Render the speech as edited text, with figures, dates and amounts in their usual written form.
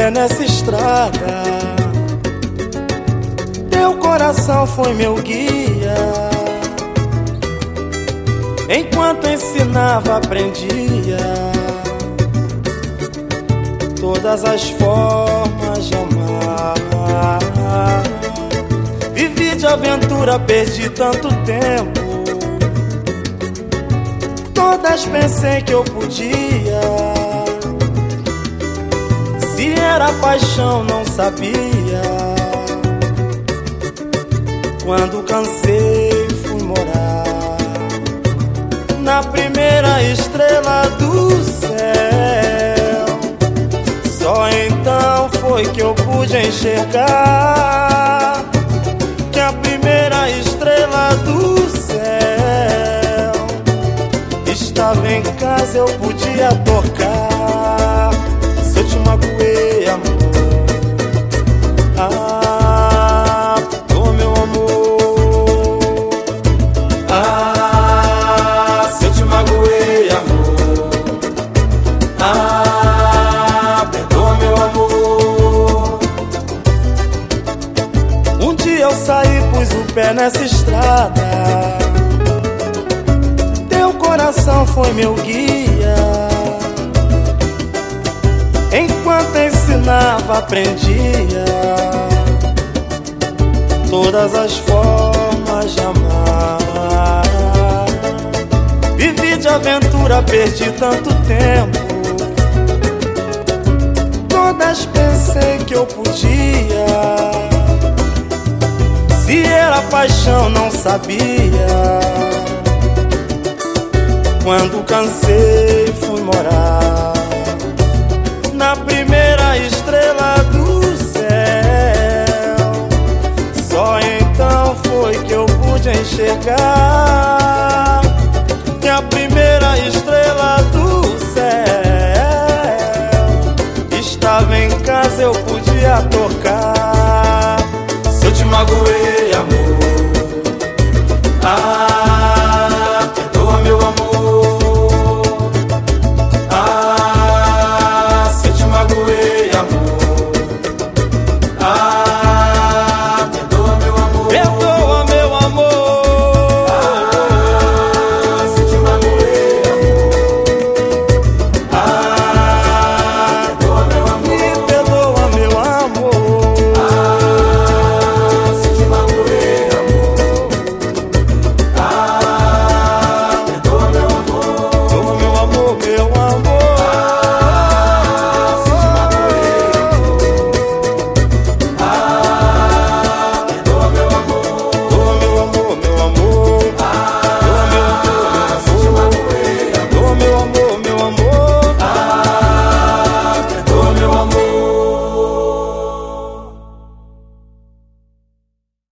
pé nessa estrada. Teu coração foi meu guia. Enquanto ensinava, aprendia todas as formas de amar. Vivi de aventura, perdi tanto tempo. Todas pensei que eu podia. Se era paixão, não sabia. Quando cansei, fui morar na primeira estrela do céu. Só então foi que eu pude enxergar que a primeira estrela do céu estava em casa, eu podia tocar. Se eu te magoei, amor, perdoa, meu amor. Se eu te magoei, amor, perdoa, meu amor. Um dia eu saí, pus o pé nessa estrada. Teu coração foi meu guia. Enquanto ensinava, aprendia todas as formas de amar. Vivi de aventura, perdi tanto tempo. Todas pensei que eu podia. Se era paixão, não sabia. Quando cansei, fui morar na primeira estrela do céu. Só então foi que eu pude enxergar que a primeira estrela do céu estava em casa, eu podia tocar. Se eu te magoei, amor,